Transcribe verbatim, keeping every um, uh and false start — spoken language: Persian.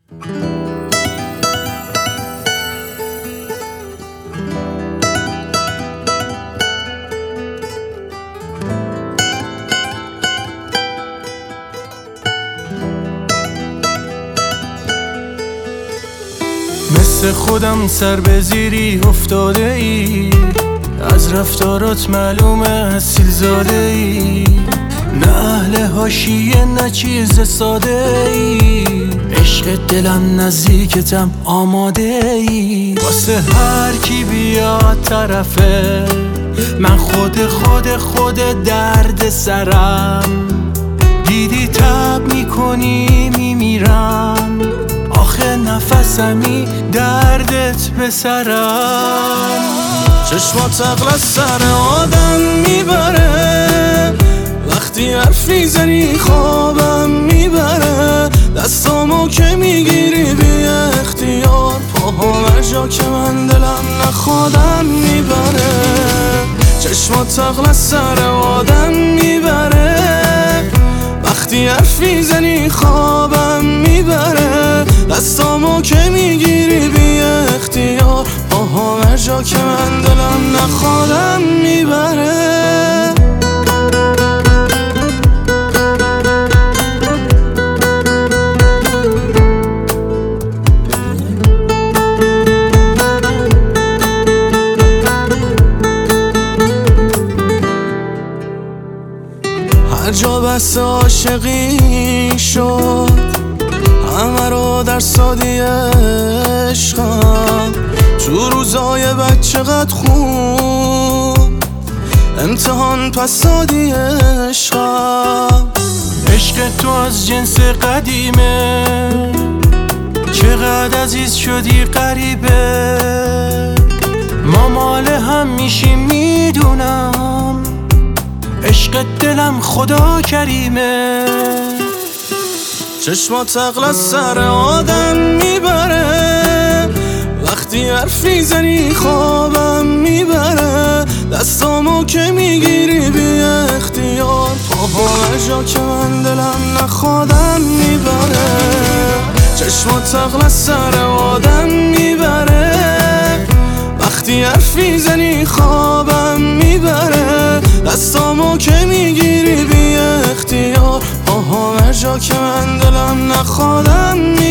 مثل خودم سر به زیری افتاده ای، از رفتارات معلومه اصیل زاده ای، نه اهل حاشیه نه چیز ساده ای، عشق دلم نزدیکتم آماده ای، واسه هر کی بیاد طرفه من خود خود خود درد سرم، دیدی تب میکنی میمیرم، آخه نفسمی دردت به سرم، چشمات عقل از سر آدم میبره، وقتی حرفی زنی خوابم میبره، دستامو که میگیری بی اختیار، پاها هر جا که من دلم نخوادم میبره، چشمات عقل از سر آدم میبره، وقتی حرفی زنی خوابم میبره، دستامو که میگیری بی اختیار، پاها هر جا که من دلم نخوادم میبره. هر جا بس عاشقی شد همه رو در سادی عشقم، تو روزای بچه قد خوب امتحان پس سادی عشقم، عشق تو از جنس قدیمه چقدر عزیز شدی غریبه، ما مال هم میشیم میدونم، عشق دلم خدا کریمه، چشمات عقل از سر آدم میبره، وقتی حرفی زنی خوابم میبره، دستامو که میگیری بی اختیار، پاها هر جا که من دلم نخوادم میبره، چشمات عقل از سر آدم میبره، وقتی حرفی زنی خوابم میبره، دستامو که میگیری بی اختیار، پاها هر جا که من دلم نخوادم میبره.